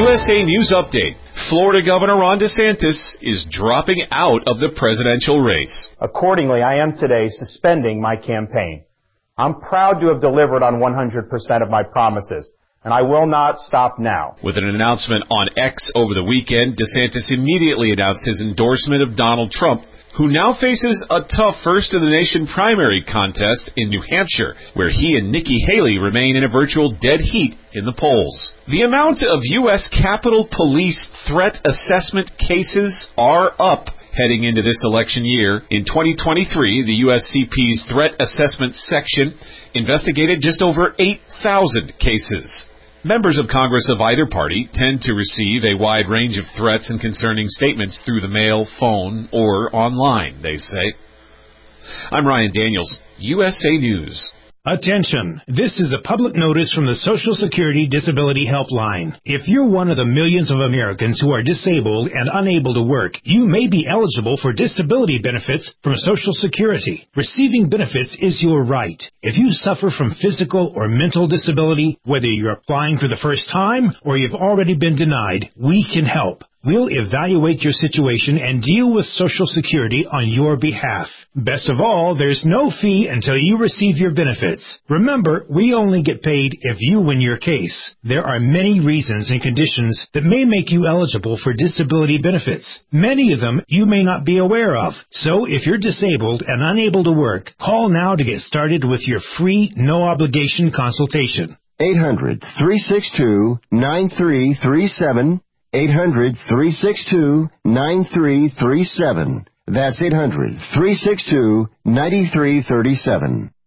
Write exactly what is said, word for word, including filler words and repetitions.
S A News Update. Florida Governor Ron DeSantis is dropping out of the presidential race. Accordingly, I am today suspending my campaign. I'm proud to have delivered on one hundred percent of my promises, and I will not stop now. With an announcement on X over the weekend, DeSantis immediately announced his endorsement of Donald Trump, who now faces a tough first-of-the-nation primary contest in New Hampshire, where he and Nikki Haley remain in a virtual dead heat in the polls. The amount of U S Capitol Police threat assessment cases are up heading into this election year. In twenty twenty-three, the U S C P's Threat Assessment Section investigated just over eight thousand cases. Members of Congress of either party tend to receive a wide range of threats and concerning statements through the mail, phone, or online, they say. I'm Ryan Daniels, U S A News. Attention! This is a public notice from the Social Security Disability Helpline. If you're one of the millions of Americans who are disabled and unable to work, you may be eligible for disability benefits from Social Security. Receiving benefits is your right. If you suffer from physical or mental disability, whether you're applying for the first time or you've already been denied, we can help. We'll evaluate your situation and deal with Social Security on your behalf. Best of all, there's no fee until you receive your benefits. Remember, we only get paid if you win your case. There are many reasons and conditions that may make you eligible for disability benefits. Many of them you may not be aware of. So if you're disabled and unable to work, call now to get started with your free, no-obligation consultation. eight hundred, three six two, nine three three seven. eight hundred, three six two, nine three three seven. That's eight hundred, three six two, nine three three seven.